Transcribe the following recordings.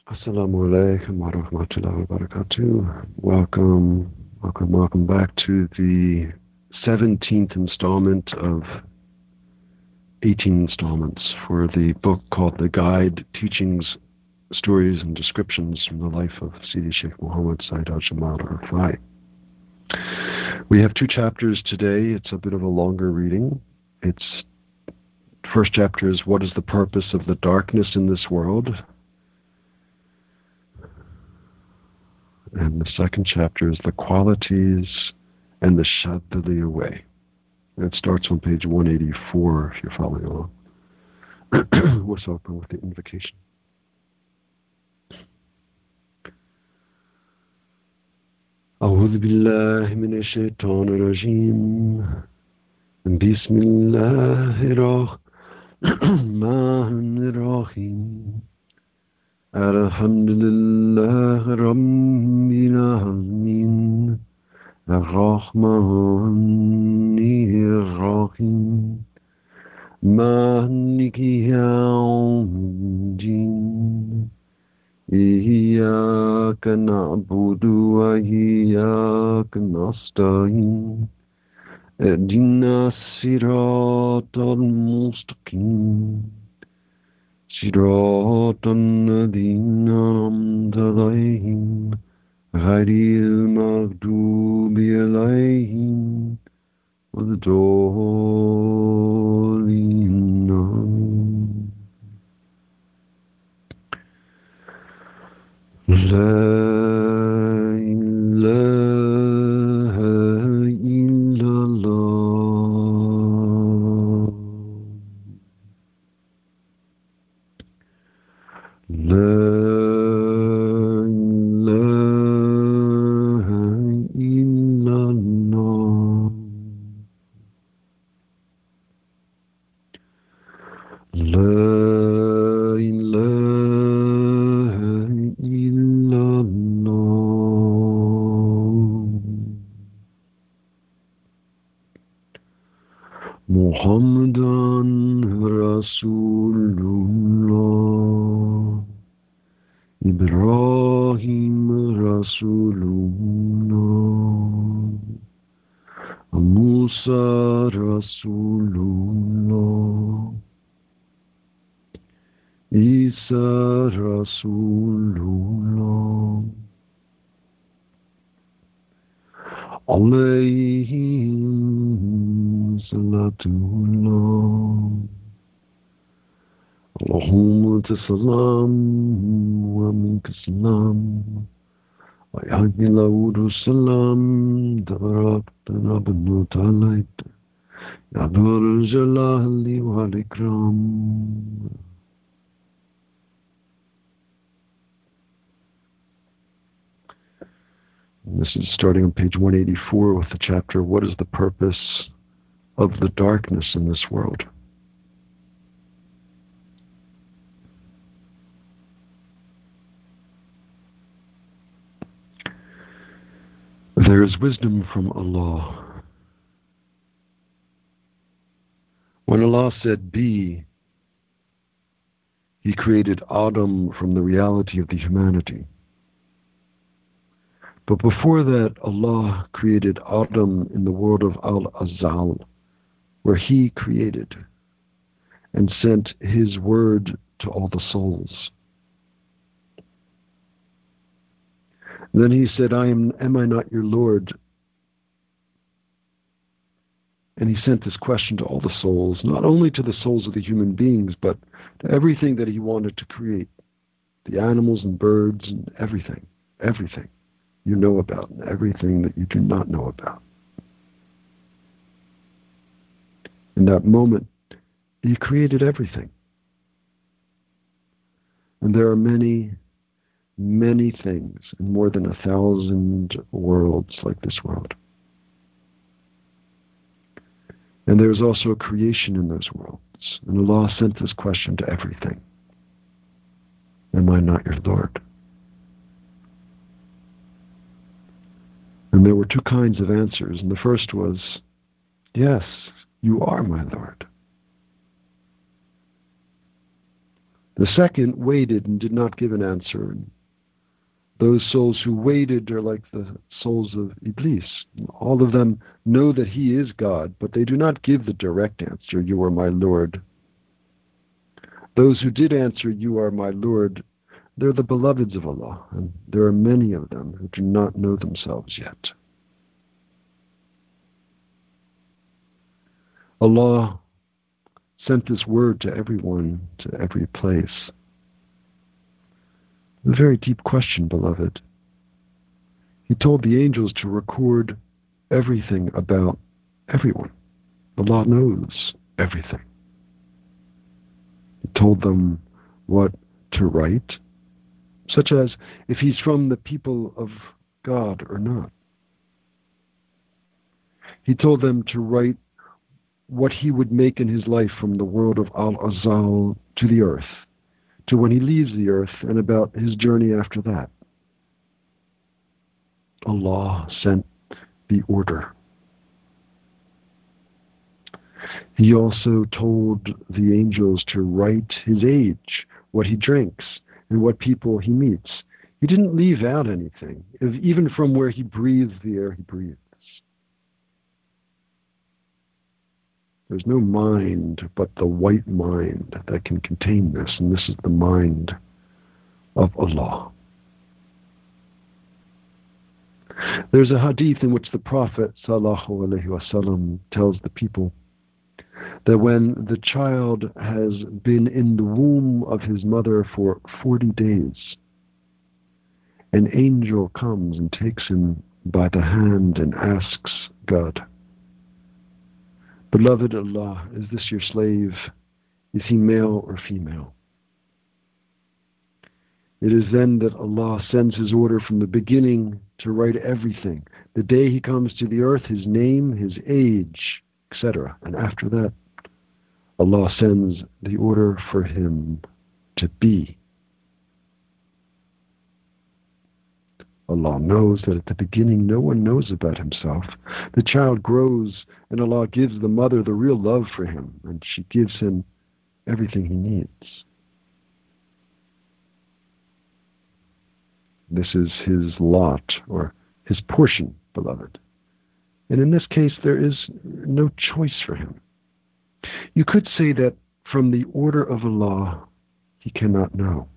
Assalamu alaikum wa rahmatullahi wa barakatuh. Welcome back to the 17th installment of 18 installments for the book called The Guide, Teachings, Stories and Descriptions from the Life of Sidi Sheikh Muhammad Sayyid Al-Jamal Al-Rifai. We have two chapters today. It's a bit of a longer reading. First chapter is What is the Purpose of the Darkness in This World? And the second chapter is The Qualities and the Shadliya Way. And it starts on page 184 if you're following along. Let's open with the invocation. أعوذ بالله من الشيطان الرجيم بسم الله الرحمن الرحيم الحمد لله رب العالمين الرحمن الرحيم مالك يوم الدين إياك نعبد وإياك نستعين اهدنا الصراط المستقيم صراط الذين أنعمت عليهم غير المغضوب عليهم ولا الضالين. لا إله إلا الله. لا إله إلا الله. لا إله إلا الله. محمدًا رسول الله. إبراهيم رسول الله. موسى رسول الله. عيسى رسول الله. عليهم صلاة الله. اللهم أنت السلام ومنك السلام ويحيي داود السلام تباركت ربنا وتعاليت يا ذا الجلال والإكرام. This is starting on page 184 with the chapter, What is the Purpose of the Darkness in This World? There is wisdom from Allah. When Allah said, be, He created Adam from the reality of the humanity. But before that, Allah created Adam in the world of Al-Azal, where He created and sent His word to all the souls. Then He said, am I not your Lord? And He sent this question to all the souls, not only to the souls of the human beings, but to everything that He wanted to create, the animals and birds and everything you know about and everything that you do not know about. In that moment, He created everything. And there are many, many things in more than 1,000 worlds like this world. And there is also a creation in those worlds. And Allah sent this question to everything. Am I not your Lord? And there were two kinds of answers. And the first was, yes, you are my Lord. The second waited and did not give an answer. And those souls who waited are like the souls of Iblis. All of them know that he is God, but they do not give the direct answer, "You are my Lord." Those who did answer, "You are my Lord," they're the beloveds of Allah, and there are many of them who do not know themselves yet. Allah sent this word to everyone, to every place. A very deep question, beloved. He told the angels to record everything about everyone. Allah knows everything. He told them what to write, such as if he's from the people of God or not. He told them to write what he would make in his life from the world of Al-Azal to the earth, to when he leaves the earth, and about his journey after that. Allah sent the order. He also told the angels to write his age, what he drinks, and what people he meets. He didn't leave out anything, even from where he breathes the air he breathes. There's no mind but the white mind that can contain this, and this is the mind of Allah. There's a hadith in which the Prophet ﷺ tells the people that when the child has been in the womb of his mother for 40 days, an angel comes and takes him by the hand and asks God, "Beloved Allah, is this your slave? Is he male or female?" It is then that Allah sends his order from the beginning to write everything. The day he comes to the earth, his name, his age, etc. And after that, Allah sends the order for him to be. Allah knows that at the beginning no one knows about himself. The child grows and Allah gives the mother the real love for him, and she gives him everything he needs. This is his lot, or his portion, beloved. And in this case, there is no choice for him. You could say that from the order of Allah, he cannot know.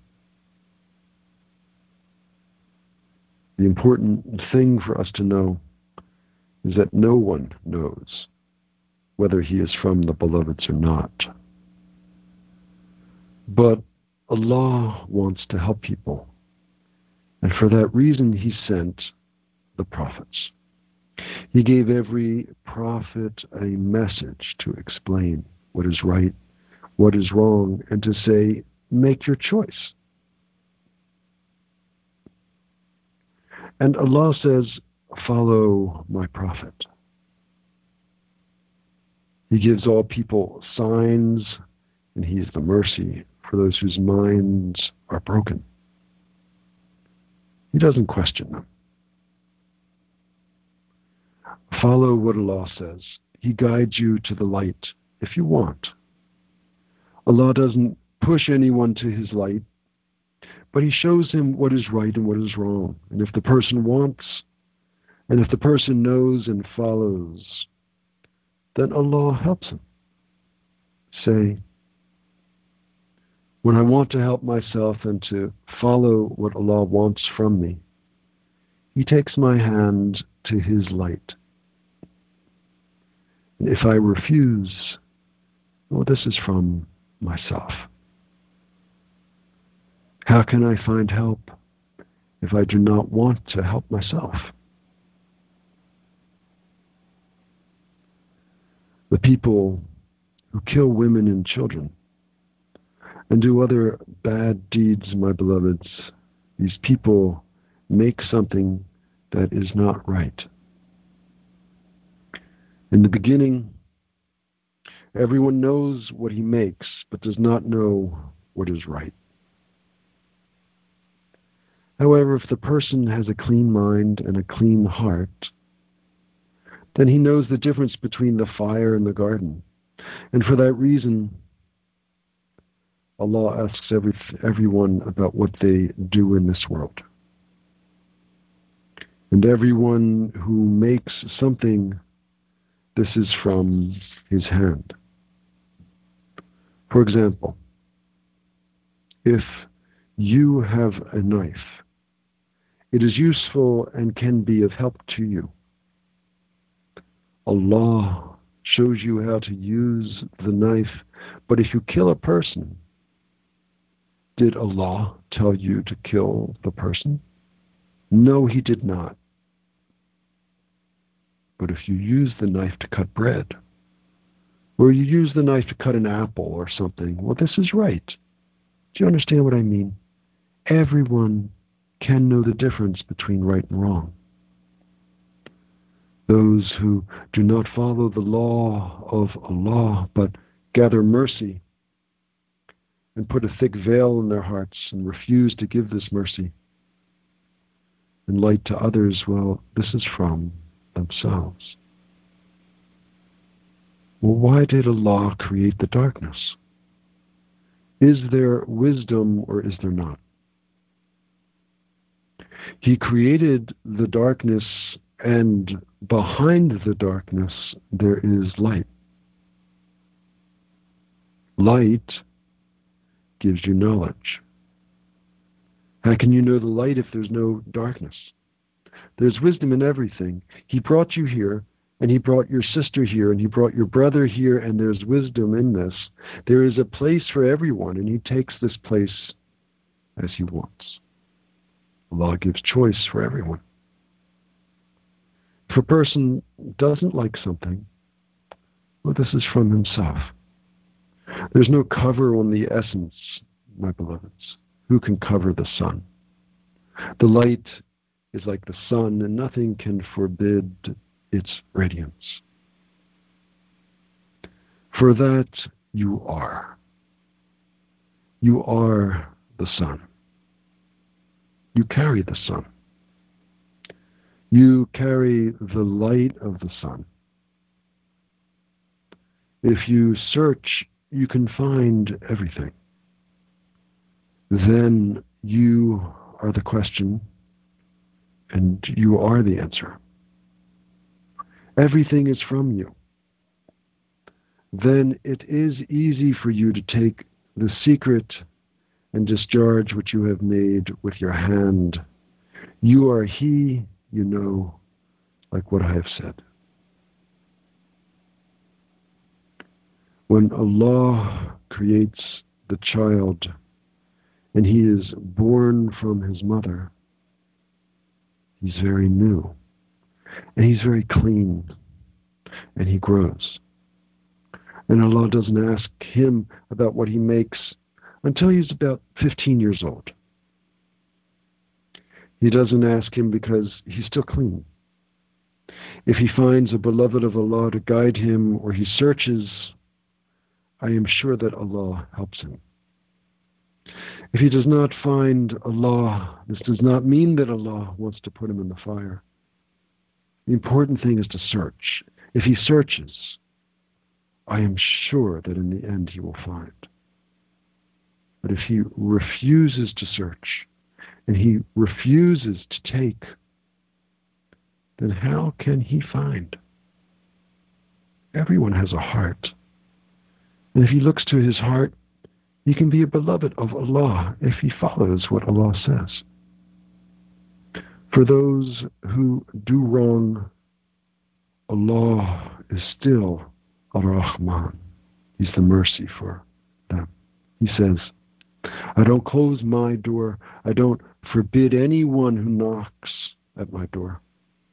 The important thing for us to know is that no one knows whether he is from the beloveds or not. But Allah wants to help people. And for that reason, he sent the prophets. He gave every prophet a message to explain what is right, what is wrong, and to say, make your choice. And Allah says, follow my prophet. He gives all people signs, and he is the mercy for those whose minds are broken. He doesn't question them. Follow what Allah says. He guides you to the light if you want. Allah doesn't push anyone to his light, but he shows him what is right and what is wrong. And if the person wants, and if the person knows and follows, then Allah helps him. Say, when I want to help myself and to follow what Allah wants from me, he takes my hand to his light. And if I refuse, well, this is from myself. How can I find help if I do not want to help myself? The people who kill women and children and do other bad deeds, my beloveds, these people make something that is not right. In the beginning, everyone knows what he makes, but does not know what is right. However, if the person has a clean mind and a clean heart, then he knows the difference between the fire and the garden. And for that reason, Allah asks everyone about what they do in this world. And everyone who makes something, this is from his hand. For example, if you have a knife, it is useful and can be of help to you. Allah shows you how to use the knife, but if you kill a person, did Allah tell you to kill the person? No, He did not. But if you use the knife to cut bread, or you use the knife to cut an apple or something, well, this is right. Do you understand what I mean? Everyone can know the difference between right and wrong. Those who do not follow the law of Allah, but gather mercy and put a thick veil in their hearts and refuse to give this mercy and light to others, well, this is from themselves. Well, why did Allah create the darkness? Is there wisdom or is there not? He created the darkness, and behind the darkness there is light. Light gives you knowledge. How can you know the light if there's no darkness? There's wisdom in everything. He brought you here, and He brought your sister here, and He brought your brother here, and there's wisdom in this. There is a place for everyone, and He takes this place as He wants. Allah gives choice for everyone. If a person doesn't like something, well, this is from himself. There's no cover on the essence, my beloveds. Who can cover the sun? The light is like the sun, and nothing can forbid its radiance. For that you are. You are the sun. You carry the sun. You carry the light of the sun. If you search, you can find everything. Then you are the question, and you are the answer. Everything is from you. Then it is easy for you to take the secret and discharge what you have made with your hand. You are He, you know, like what I have said. When Allah creates the child and he is born from his mother, he's very new and he's very clean and he grows. And Allah doesn't ask him about what he makes until he's about 15 years old. He doesn't ask him because he's still clean. If he finds a beloved of Allah to guide him or he searches, I am sure that Allah helps him. If he does not find Allah, this does not mean that Allah wants to put him in the fire. The important thing is to search. If he searches, I am sure that in the end he will find. But if he refuses to search, and he refuses to take, then how can he find? Everyone has a heart. And if he looks to his heart, he can be a beloved of Allah if he follows what Allah says. For those who do wrong, Allah is still Ar-Rahman. He's the mercy for them. He says, I don't close my door. I don't forbid anyone who knocks at my door.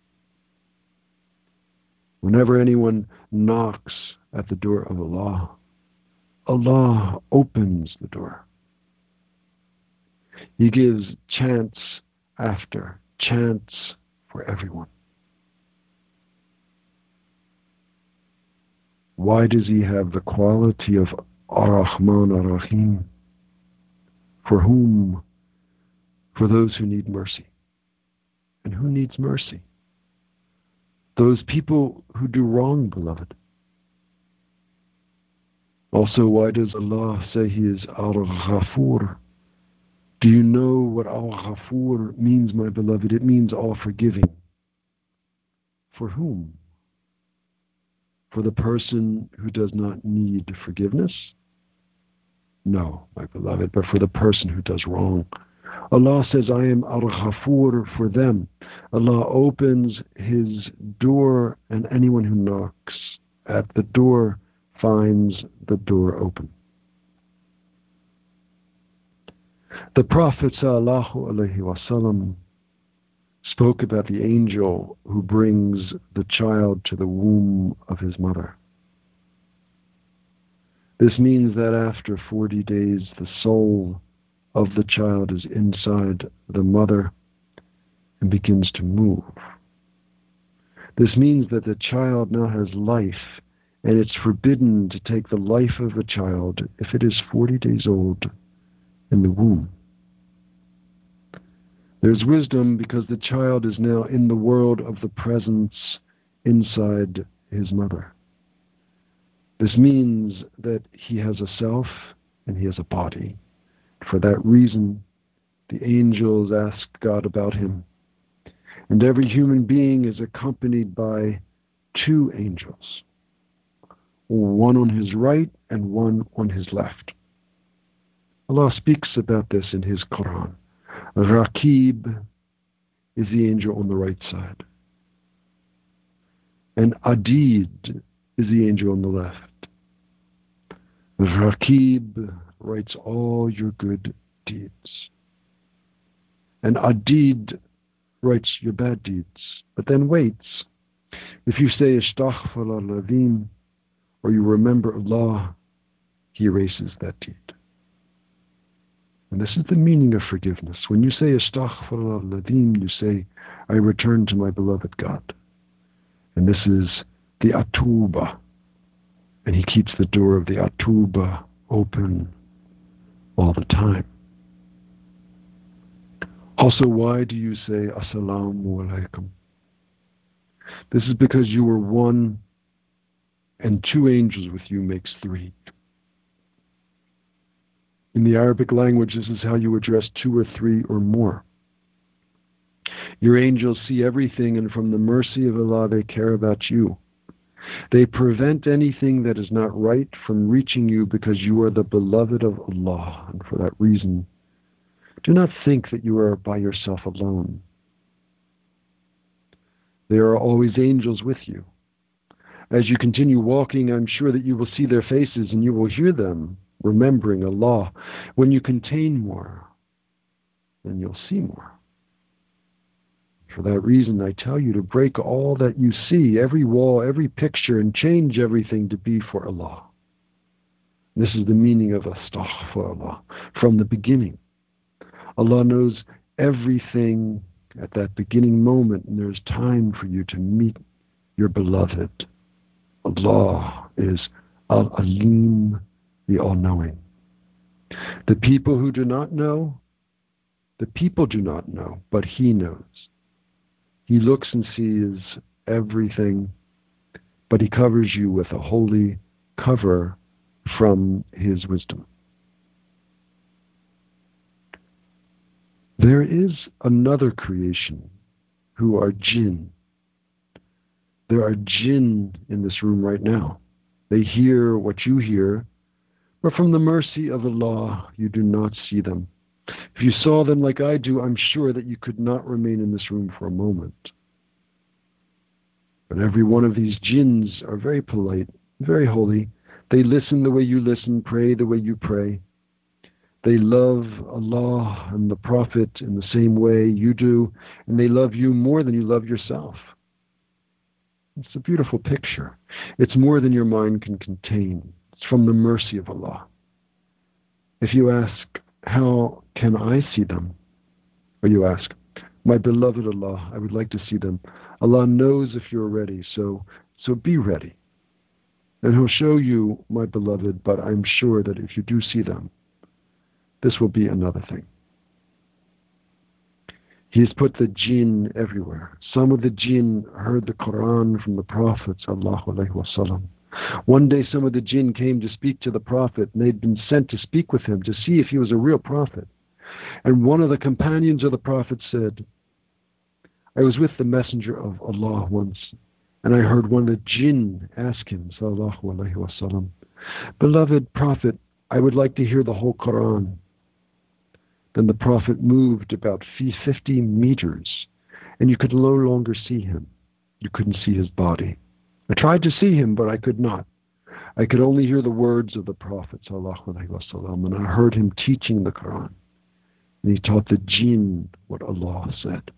Whenever anyone knocks at the door of Allah, Allah opens the door. He gives chance after chance for everyone. Why does he have the quality of Ar-Rahman Ar-Rahim? For whom? For those who need mercy. And who needs mercy? Those people who do wrong, beloved. Also, why does Allah say He is Al-Ghafur? Do you know what Al-Ghafur means, my beloved? It means all forgiving. For whom? For the person who does not need forgiveness? No, my beloved, but for the person who does wrong. Allah says, I am Al-Ghafur for them. Allah opens His door, and anyone who knocks at the door finds the door open. The Prophet ﷺ spoke about the angel who brings the child to the womb of his mother. This means that after 40 days, the soul of the child is inside the mother and begins to move. This means that the child now has life, and it's forbidden to take the life of a child if it is 40 days old in the womb. There's wisdom because the child is now in the world of the presence inside his mother. This means that he has a self and he has a body. For that reason, the angels ask God about him. And every human being is accompanied by two angels, one on his right and one on his left. Allah speaks about this in His Quran. Raqib is the angel on the right side, and Adid is the angel on the left. Raqib writes all your good deeds, and Adid writes your bad deeds, but then waits. If you say Astaghfirullah al-Azim, or you remember Allah, He erases that deed. And this is the meaning of forgiveness. When you say Astaghfirullah al-Azim, you say, I return to my beloved God. And this is the Atuba. And He keeps the door of the Atuba open all the time. Also, why do you say Assalamu alaikum? This is because you are one, and two angels with you makes three. In the Arabic language, this is how you address two or three or more. Your angels see everything, and from the mercy of Allah, they care about you. They prevent anything that is not right from reaching you because you are the beloved of Allah. And for that reason, do not think that you are by yourself alone. There are always angels with you. As you continue walking, I'm sure that you will see their faces and you will hear them remembering Allah. When you contain more, then you'll see more. For that reason, I tell you to break all that you see, every wall, every picture, and change everything to be for Allah. This is the meaning of Astaghfirullah from the beginning. Allah knows everything at that beginning moment, and there's time for you to meet your beloved. Allah is Al-Alim, the all-knowing. The people who do not know, the people do not know, but He knows. He looks and sees everything, but He covers you with a holy cover from His wisdom. There is another creation who are jinn. There are jinn in this room right now. They hear what you hear, but from the mercy of Allah, you do not see them. If you saw them like I do, I'm sure that you could not remain in this room for a moment. But every one of these jinns are very polite, very holy. They listen the way you listen, pray the way you pray. They love Allah and the Prophet in the same way you do, and they love you more than you love yourself. It's a beautiful picture. It's more than your mind can contain. It's from the mercy of Allah. If you ask, how can I see them? Or you ask, my beloved Allah, I would like to see them. Allah knows if you're ready, so be ready. And He'll show you, my beloved, but I'm sure that if you do see them, this will be another thing. He has put the jinn everywhere. Some of the jinn heard the Quran from the Prophet sallallahu alaihi wasallam. One day some of the jinn came to speak to the Prophet, and they'd been sent to speak with him to see if he was a real prophet. And one of the companions of the Prophet said, I was with the Messenger of Allah once, and I heard one of the jinn ask him, sallallahu alaihi wasallam, Beloved Prophet, I would like to hear the whole Quran. Then the Prophet moved about 50 meters, and you could no longer see him. You couldn't see his body. I tried to see him, but I could not. I could only hear the words of the Prophet, sallallahu alaihi wasallam, and I heard him teaching the Quran. And he taught the jinn what Allah said.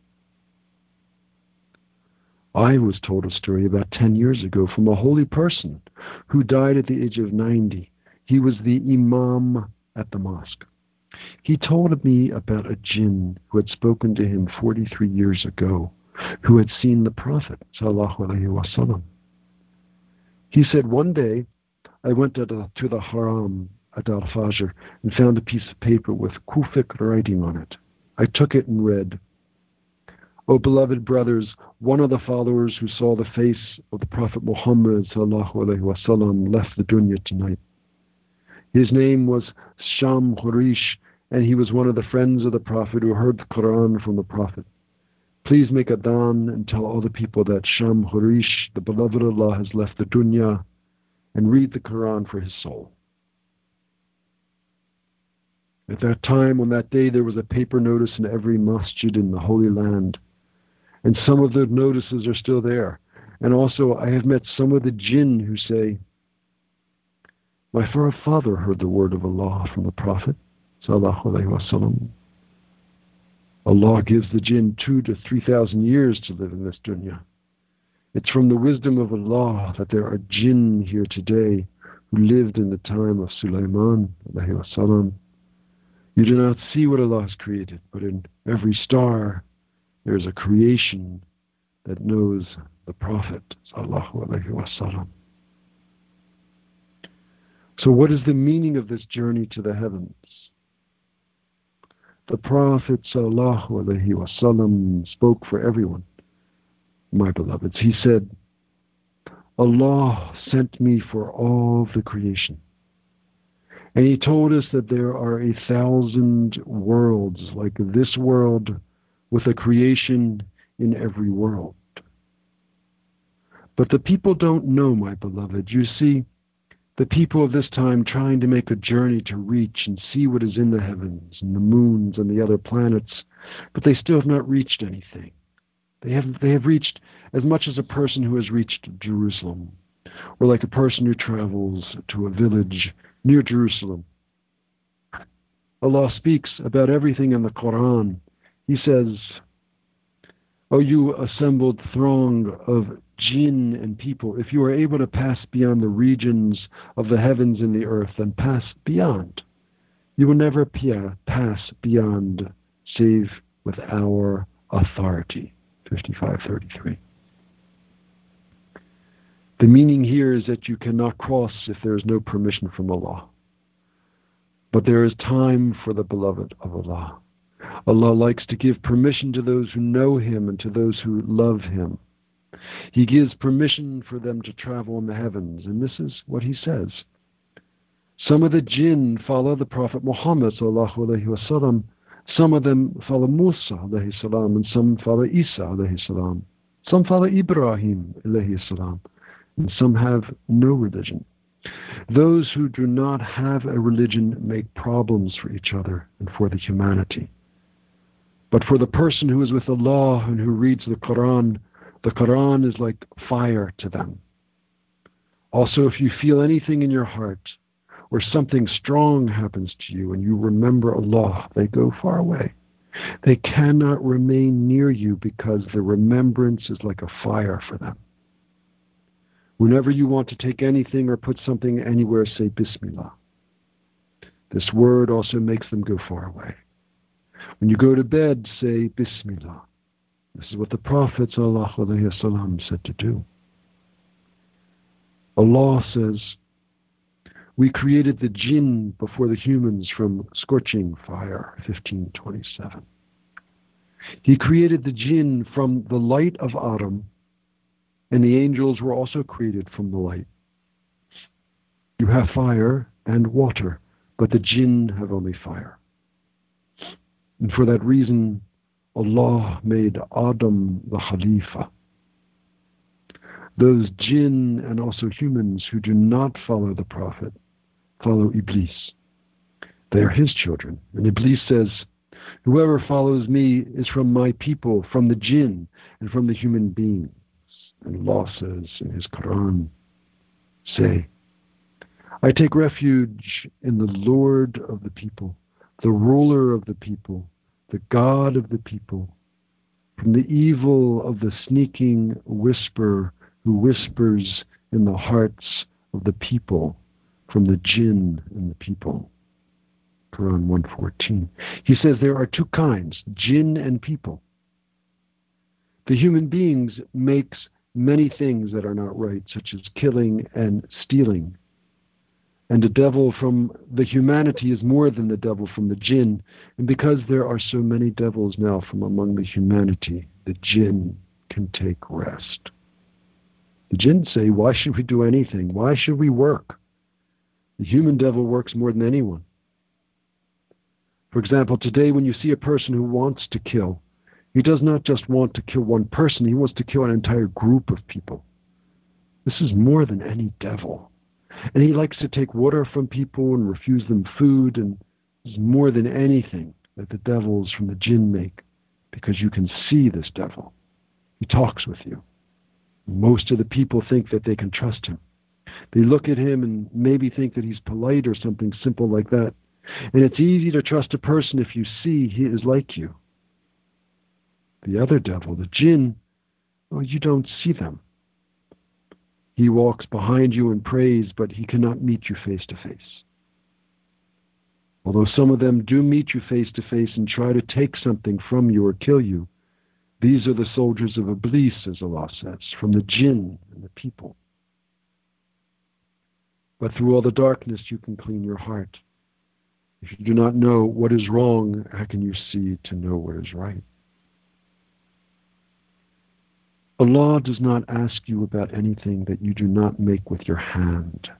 I was told a story about 10 years ago from a holy person who died at the age of 90. He was the imam at the mosque. He told me about a jinn who had spoken to him 43 years ago, who had seen the Prophet, sallallahu alaihi wasallam. He said, one day I went to the haram at Al-Fajr and found a piece of paper with Kufic writing on it. I took it and read, O beloved brothers, one of the followers who saw the face of the Prophet Muhammad sallallahu alaihi wasallam left the dunya tonight. His name was Sham Khurish, and he was one of the friends of the Prophet who heard the Quran from the Prophet. Please make adhan and tell all the people that Sham Khurish, the beloved of Allah, has left the dunya, and read the Quran for his soul. At that time, on that day, there was a paper notice in every masjid in the Holy Land. And some of the notices are still there. And also, I have met some of the jinn who say, my father heard the word of Allah from the Prophet, sallallahu alaihi wasallam. Allah gives the jinn 2,000 to 3,000 years to live in this dunya. It's from the wisdom of Allah that there are jinn here today who lived in the time of Sulaiman, alaihi wasallam. You do not see what Allah has created, but in every star there is a creation that knows the Prophet, sallallahu alaihi wasallam. So what is the meaning of this journey to the heavens? The Prophet sallallahu alaihi wasallam spoke for everyone, my beloveds. He said, Allah sent me for all the creation. And he told us that there are 1,000 worlds like this world, with a creation in every world. But the people don't know, my beloved. You see, the people of this time trying to make a journey to reach and see what is in the heavens and the moons and the other planets, but they still have not reached anything. They have reached as much as a person who has reached Jerusalem, or like a person who travels to a village near Jerusalem. Allah speaks about everything in the Quran. He says, O you assembled throng of jinn and people, if you are able to pass beyond the regions of the heavens and the earth, then pass beyond. You will never pass beyond save with our authority. 55:33. The meaning here is that you cannot cross if there is no permission from Allah. But there is time for the beloved of Allah. Allah likes to give permission to those who know Him and to those who love Him. He gives permission for them to travel in the heavens, and this is what He says. Some of the jinn follow the Prophet Muhammad sallallahu alaihi wasallam. Some of them follow Musa alayhi salam, and some follow Isa alayhi salam. Some follow Ibrahim alayhi salam, and some have no religion. Those who do not have a religion make problems for each other and for the humanity. But for the person who is with Allah and who reads the Quran is like fire to them. Also, if you feel anything in your heart, or something strong happens to you and you remember Allah, they go far away. They cannot remain near you because the remembrance is like a fire for them. Whenever you want to take anything or put something anywhere, say Bismillah. This word also makes them go far away. When you go to bed, say Bismillah. This is what the Prophet ﷺ said to do. Allah says, we created the jinn before the humans from scorching fire, 15:27. He created the jinn from the light of Adam, and the angels were also created from the light. You have fire and water, but the jinn have only fire. And for that reason, Allah made Adam the Khalifa. Those jinn and also humans who do not follow the Prophet follow Iblis. They are his children. And Iblis says, whoever follows me is from my people, from the jinn and from the human beings. And Allah says in his Quran, say, I take refuge in the Lord of the people, the ruler of the people, the God of the people, from the evil of the sneaking whisperer who whispers in the hearts of the people, from the jinn and the people. Quran 1:14. He says there are two kinds, jinn and people. The human beings makes many things that are not right, such as killing and stealing. And the devil from the humanity is more than the devil from the jinn. And because there are so many devils now from among the humanity, the jinn can take rest. The jinn say, why should we do anything? Why should we work? The human devil works more than anyone. For example, today when you see a person who wants to kill, he does not just want to kill one person, he wants to kill an entire group of people. This is more than any devil. And he likes to take water from people and refuse them food, and this is more than anything that the devils from the jinn make, because you can see this devil. He talks with you. Most of the people think that they can trust him. They look at him and maybe think that he's polite or something simple like that. And it's easy to trust a person if you see he is like you. The other devil, the jinn, well, you don't see them. He walks behind you and prays, but he cannot meet you face to face. Although some of them do meet you face to face and try to take something from you or kill you, these are the soldiers of Iblis, as Allah says, from the jinn and the people. But through all the darkness you can clean your heart. If you do not know what is wrong, how can you see to know what is right? Allah does not ask you about anything that you do not make with your hand.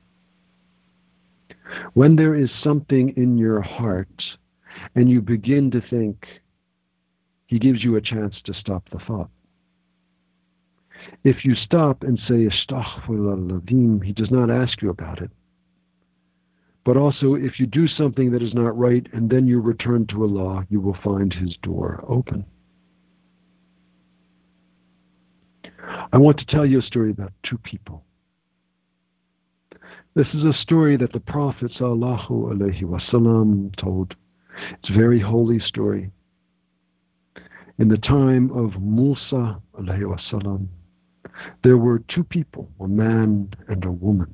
When there is something in your heart and you begin to think, He gives you a chance to stop the thought. If you stop and say, Astaghfirullah, He does not ask you about it. But also, if you do something that is not right and then you return to Allah, you will find His door open. I want to tell you a story about two people. This is a story that the Prophet ﷺ told. It's a very holy story. In the time of Musa ﷺ, there were two people, a man and a woman.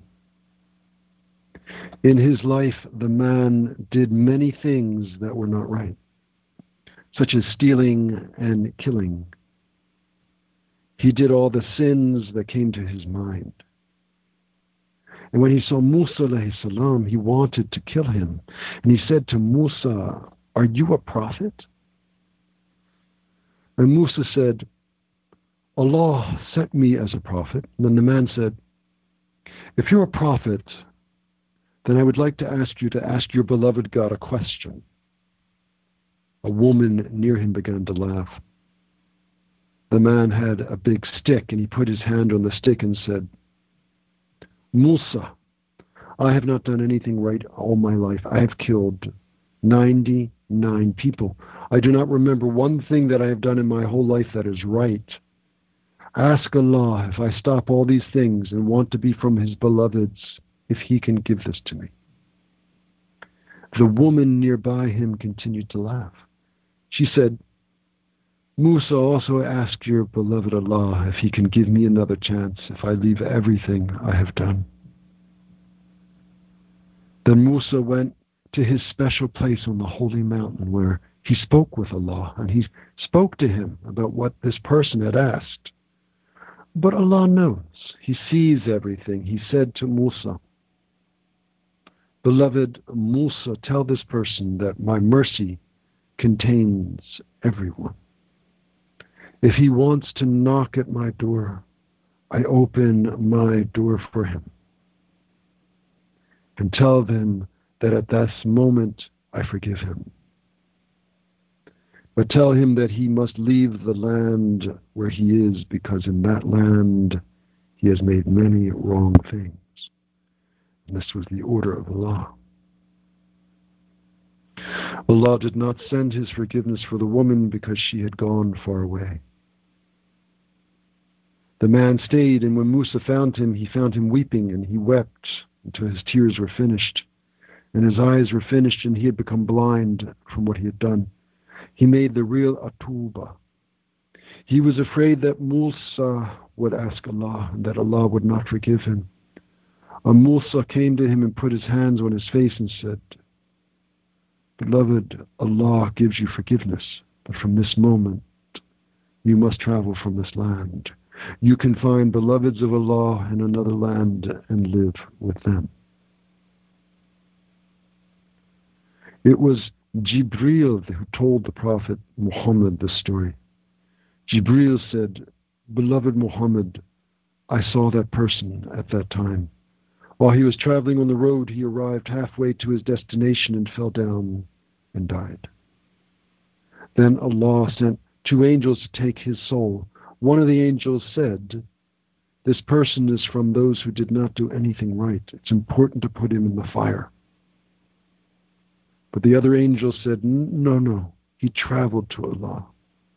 In his life, the man did many things that were not right, such as stealing and killing. He did all the sins that came to his mind. And when he saw Musa alayhi salam, he wanted to kill him. And he said to Musa, "Are you a prophet?" And Musa said, "Allah sent me as a prophet." And then the man said, "If you're a prophet, then I would like to ask you to ask your beloved God a question." A woman near him began to laugh. The man had a big stick, and he put his hand on the stick and said, "Musa, I have not done anything right all my life. I have killed 99 people. I do not remember one thing that I have done in my whole life that is right. Ask Allah, if I stop all these things and want to be from His beloveds, if He can give this to me." The woman nearby him continued to laugh. She said, "Musa, also ask your beloved Allah if He can give me another chance if I leave everything I have done." Then Musa went to his special place on the holy mountain where he spoke with Allah, and He spoke to him about what this person had asked. But Allah knows. He sees everything. He said to Musa, "Beloved Musa, tell this person that my mercy contains everyone. If he wants to knock at my door, I open my door for him. and tell them that at this moment I forgive him. But tell him that he must leave the land where he is, because in that land he has made many wrong things. And this was the order of Allah. Allah did not send his forgiveness for the woman because she had gone far away. The man stayed, and when Musa found him, he found him weeping, and he wept until his tears were finished, and his eyes were finished, and he had become blind from what he had done. He made the real Atuba. He was afraid that Musa would ask Allah, and that Allah would not forgive him. And Musa came to him and put his hands on his face and said, "Beloved, Allah gives you forgiveness, but from this moment you must travel from this land. You can find beloveds of Allah in another land and live with them." It was Jibreel who told the Prophet Muhammad this story. Jibreel said, "Beloved Muhammad, I saw that person at that time. While he was traveling on the road, he arrived halfway to his destination and fell down and died. Then Allah sent 2 angels to take his soul. One of the angels said, 'This person is from those who did not do anything right. It's important to put him in the fire.' But the other angel said, 'No, he traveled to Allah.'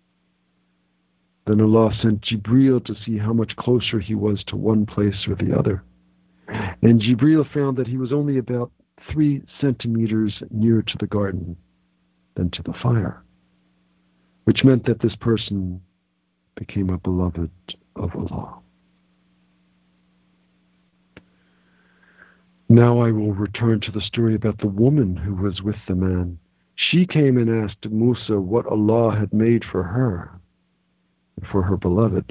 Then Allah sent Jibreel to see how much closer he was to one place or the other. And Jibreel found that he was only about 3 centimeters nearer to the garden than to the fire, which meant that this person became a beloved of Allah. Now I will return to the story about the woman who was with the man. She came and asked Musa what Allah had made for her and for her beloved.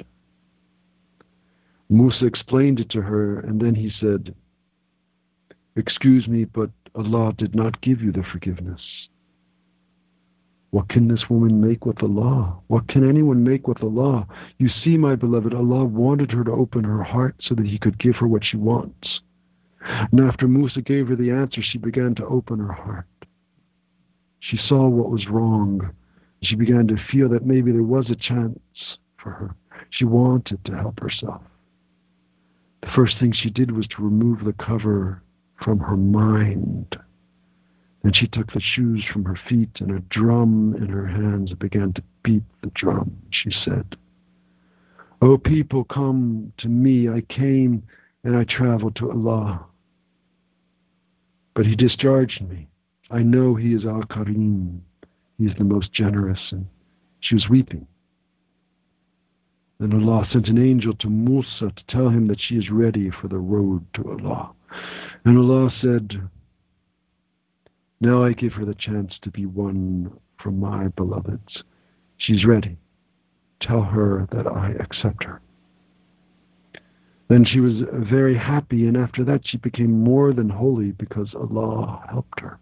Musa explained it to her, and then he said, "Excuse me, but Allah did not give you the forgiveness. What can this woman make with Allah? What can anyone make with Allah? You see, my beloved, Allah wanted her to open her heart so that he could give her what she wants. And after Musa gave her the answer, she began to open her heart. She saw what was wrong. She began to feel that maybe there was a chance for her. She wanted to help herself. The first thing she did was to remove the cover from her mind. Then she took the shoes from her feet and a drum in her hands and began to beat the drum. She said, 'O people, come to me. I came and I traveled to Allah. But he discharged me. I know he is Al-Karim. He is the most generous.' And she was weeping. Then Allah sent an angel to Musa to tell him that she is ready for the road to Allah. And Allah said, 'Now I give her the chance to be one from my beloveds. She's ready. Tell her that I accept her.' Then she was very happy, and after that she became more than holy because Allah helped her.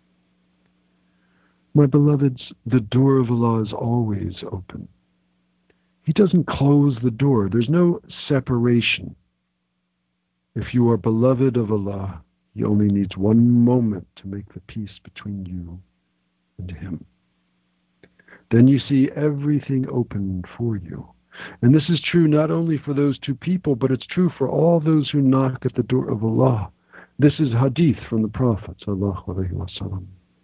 My beloveds, the door of Allah is always open. He doesn't close the door. There's no separation. If you are beloved of Allah, He only needs one moment to make the peace between you and Him. Then you see everything open for you. And this is true not only for those 2 people, but it's true for all those who knock at the door of Allah. This is hadith from the Prophet sallallahu alaihi wasallam.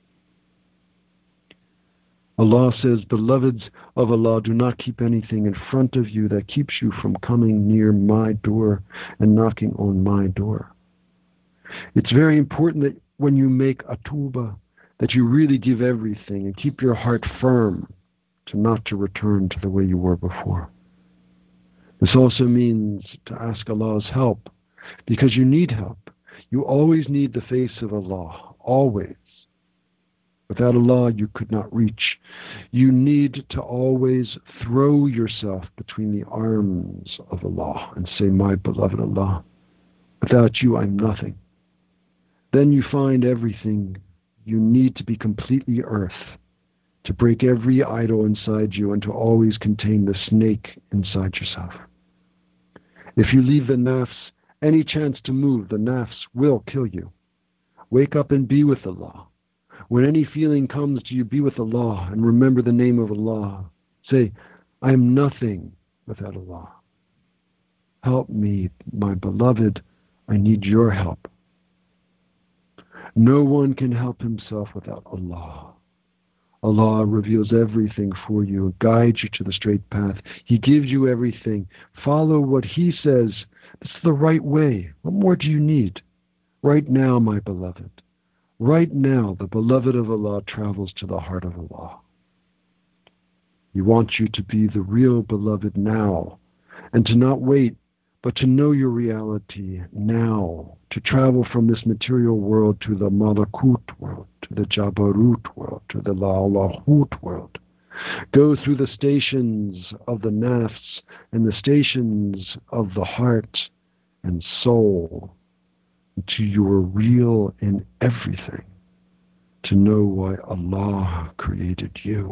Allah says, 'Beloveds of Allah, do not keep anything in front of you that keeps you from coming near my door and knocking on my door.' It's very important that when you make a tawbah, that you really give everything and keep your heart firm to not to return to the way you were before. This also means to ask Allah's help, because you need help. You always need the face of Allah, always. Without Allah, you could not reach. You need to always throw yourself between the arms of Allah and say, 'My beloved Allah, without you, I'm nothing.' Then you find everything. You need to be completely earth, to break every idol inside you and to always contain the snake inside yourself. If you leave the nafs any chance to move, the nafs will kill you. Wake up and be with Allah. When any feeling comes to you, be with Allah and remember the name of Allah. Say, I am nothing without Allah. Help me, my beloved. I need your help. No one can help himself without Allah. Allah reveals everything for you and guides you to the straight path. He gives you everything. Follow what He says. This is the right way. What more do you need? Right now, my beloved. Right now, the beloved of Allah travels to the heart of Allah. He wants you to be the real beloved now, and to not wait, but to know your reality now, to travel from this material world to the Malakut world, to the Jabarut world, to the La'alahut world. Go through the stations of the nafs and the stations of the heart and soul to your real in everything, to know why Allah created you.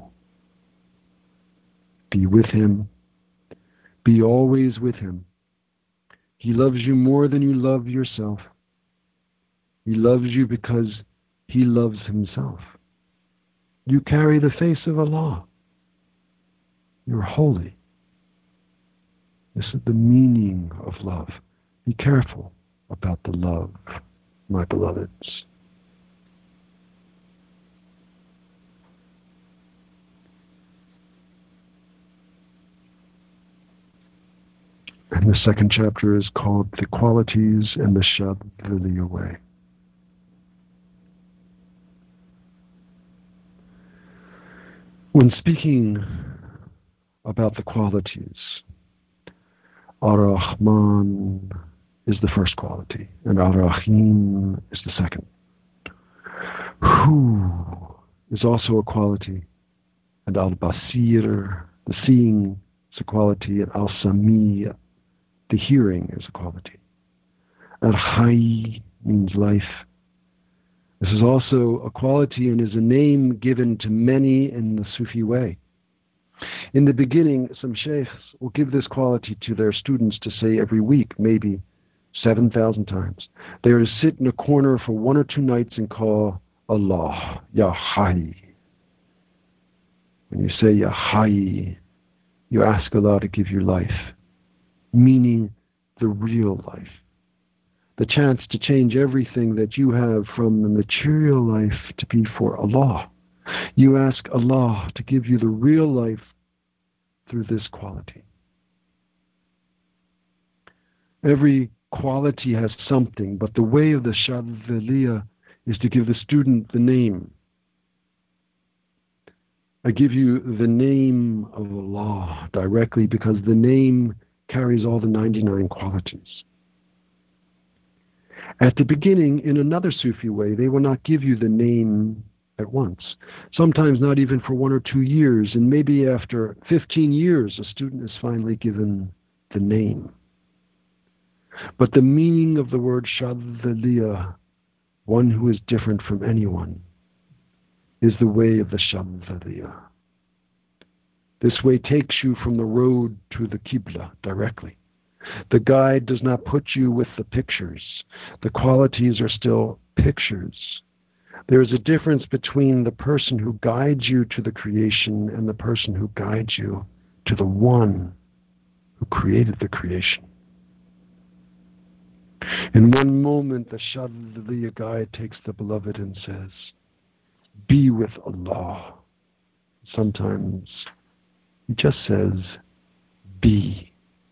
Be with Him. Be always with Him. He loves you more than you love yourself. He loves you because He loves Himself. You carry the face of Allah. You're holy. This is the meaning of love. Be careful about the love, my beloveds. And the second chapter is called The Qualities and the Shadhiliya Way. When speaking about the qualities, Ar-Rahman is the first quality, and Ar-Rahim is the second. Hu is also a quality, and Al-Basir, the seeing, is a quality, and Al-Sami, the hearing, is a quality. Al-Hayy means life. This is also a quality and is a name given to many in the Sufi way. In the beginning, some sheikhs will give this quality to their students to say every week, maybe 7,000 times. They are to sit in a corner for 1 or 2 nights and call Allah, Ya Hayy. When you say Ya Hayy, you ask Allah to give you life, meaning the real life. The chance to change everything that you have from the material life to be for Allah. You ask Allah to give you the real life through this quality. Every quality has something, but the way of the Shadhiliya is to give the student the name. I give you the name of Allah directly because the name carries all the 99 qualities. At the beginning, in another Sufi way, they will not give you the name at once. Sometimes not even for 1 or 2 years, and maybe after 15 years, a student is finally given the name. But the meaning of the word Shadhiliya, one who is different from anyone, is the way of the Shadhiliya. This way takes you from the road to the Qibla directly. The guide does not put you with the pictures. The qualities are still pictures. There is a difference between the person who guides you to the creation and the person who guides you to the one who created the creation. In one moment, the Shadhiliya guide takes the beloved and says, be with Allah. Sometimes he just says, be.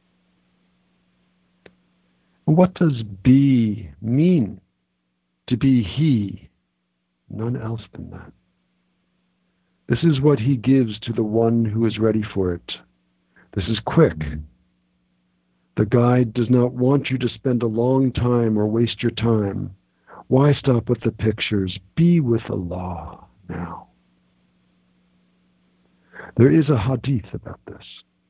What does be mean? To be He, none else than that. This is what He gives to the one who is ready for it. This is quick. The guide does not want you to spend a long time or waste your time. Why stop with the pictures? Be with Allah now. There is a hadith about this.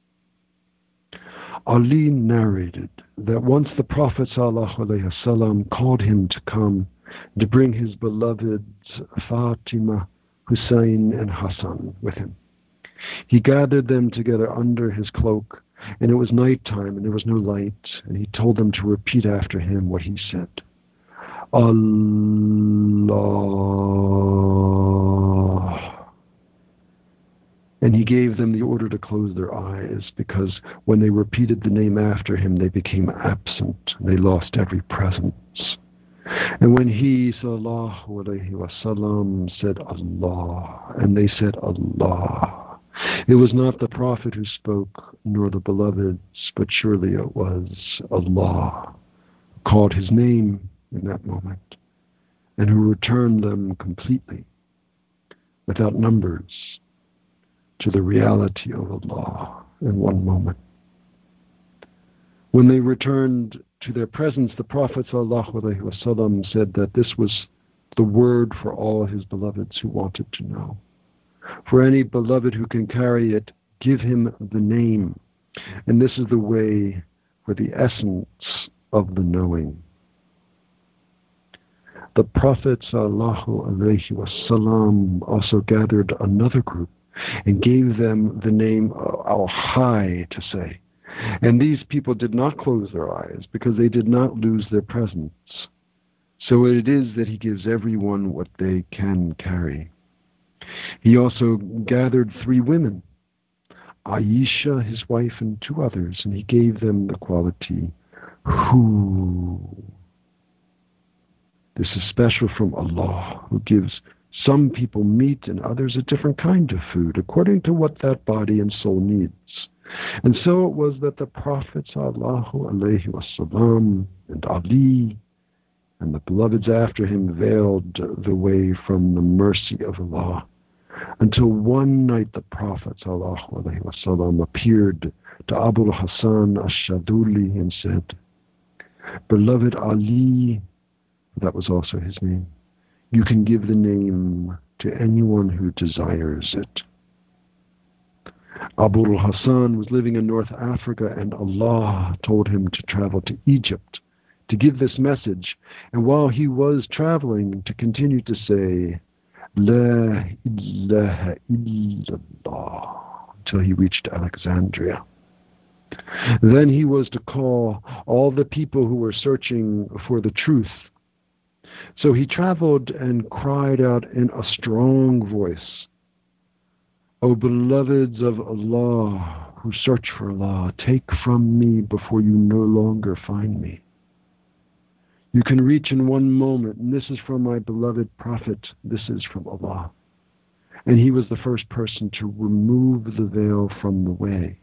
Ali narrated that once the Prophet ﷺ called him to come to bring his beloveds Fatima, Hussein, and Hassan with him. He gathered them together under his cloak, and it was night time and there was no light, and he told them to repeat after him what he said. Allah. And he gave them the order to close their eyes, because when they repeated the name after him, they became absent. They lost every presence. And when he, sallallahu alayhi wasallam, said Allah, and they said Allah, it was not the Prophet who spoke, nor the beloveds, but surely it was Allah who called his name in that moment, and who returned them completely, without numbers, to the reality of Allah in one moment. When they returned to their presence, the Prophet ﷺ said that this was the word for all his beloveds who wanted to know. For any beloved who can carry it, give him the name. And this is the way for the essence of the knowing. The Prophet ﷺ also gathered another group and gave them the name Al-Hayy to say. And these people did not close their eyes because they did not lose their presence. So it is that he gives everyone what they can carry. He also gathered 3 women, Aisha, his wife, and 2 others, and he gave them the quality Hu. This is special from Allah, who gives some people meat and others a different kind of food, according to what that body and soul needs. And so it was that the Prophet ﷺ and Ali and the beloveds after him veiled the way from the mercy of Allah, until one night the Prophet ﷺ appeared to Abu Hassan al-Shaduli and said, "Beloved Ali," that was also his name, "you can give the name to anyone who desires it." Abu Hassan was living in North Africa, and Allah told him to travel to Egypt to give this message. And while he was traveling, to continue to say, La ilaha illallah, until he reached Alexandria. Then he was to call all the people who were searching for the truth. So he traveled and cried out in a strong voice, "O beloveds of Allah, who search for Allah, take from me before you no longer find me. You can reach in one moment, and this is from my beloved Prophet, this is from Allah." And he was the first person to remove the veil from the way.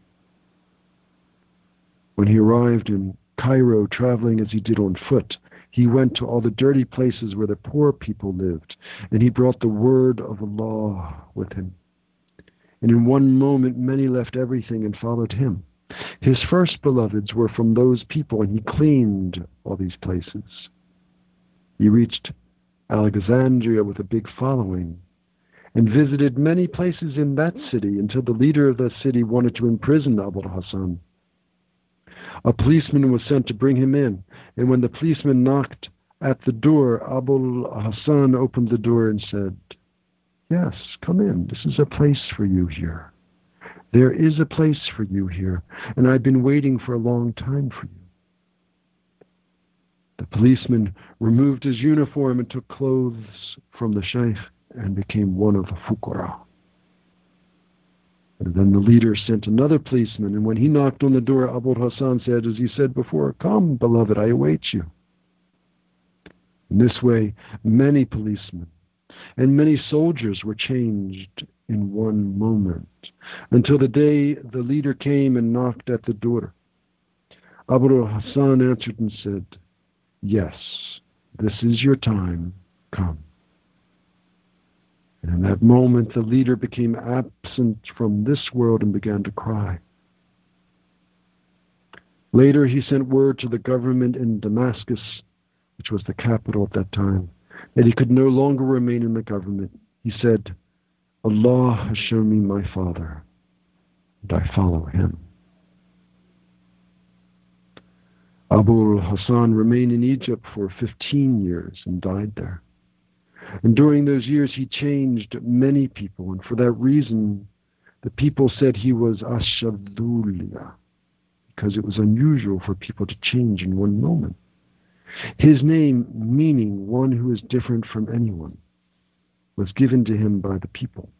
When he arrived in Cairo, traveling as he did on foot, he went to all the dirty places where the poor people lived, and he brought the word of Allah with him. And in one moment, many left everything and followed him. His first beloveds were from those people, and he cleaned all these places. He reached Alexandria with a big following and visited many places in that city until the leader of the city wanted to imprison Abu Hassan. A policeman was sent to bring him in, and when the policeman knocked at the door, Abu Hassan opened the door and said, "Yes, come in. This is a place for you here. There is a place for you here, and I've been waiting for a long time for you." The policeman removed his uniform and took clothes from the sheikh and became one of the fuqara. And then the leader sent another policeman, and when he knocked on the door, Abu Hassan said, as he said before, "Come, beloved, I await you." In this way, many policemen and many soldiers were changed in one moment, until the day the leader came and knocked at the door. Abu Hassan answered and said, "Yes, this is your time, come." And in that moment, the leader became absent from this world and began to cry. Later, he sent word to the government in Damascus, which was the capital at that time, that he could no longer remain in the government. He said, "Allah has shown me my father, and I follow him." Abu Hassan remained in Egypt for 15 years and died there. And during those years, he changed many people, and for that reason, the people said he was Ash-Shadhuliya, because it was unusual for people to change in one moment. His name, meaning one who is different from anyone, was given to him by the people.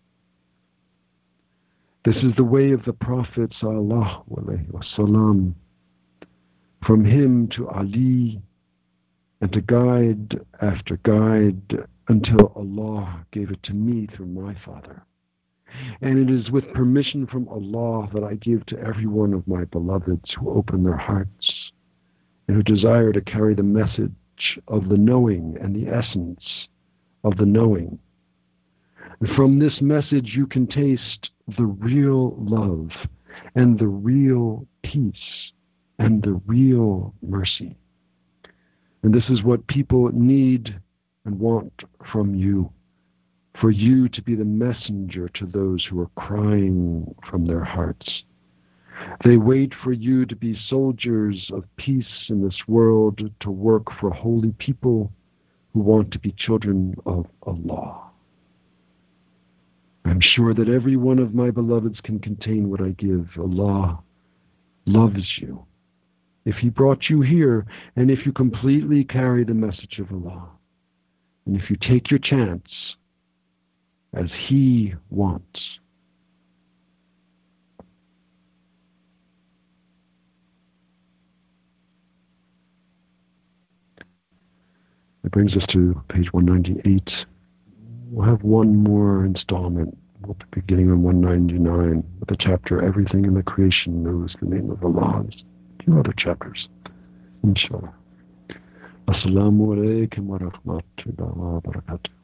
This is the way of the Prophet sallallahu alaihi wasallam, from him to Ali, and to guide after guide until Allah gave it to me through my father. And it is with permission from Allah that I give to every one of my beloveds who open their hearts and who desire to carry the message of the knowing and the essence of the knowing. And from this message you can taste the real love and the real peace and the real mercy. And this is what people need and want from you, for you to be the messenger to those who are crying from their hearts. They wait for you to be soldiers of peace in this world, to work for holy people who want to be children of Allah. I'm sure that every one of my beloveds can contain what I give. Allah loves you. If He brought you here, and if you completely carry the message of Allah, and if you take your chance as He wants. That brings us to page 198. We'll have one more installment. We'll be beginning on 199 with the chapter Everything in the Creation Knows the Name of Allah. There's a few other chapters, inshallah. Assalamu alaikum wa rahmatullahi wa barakatuh.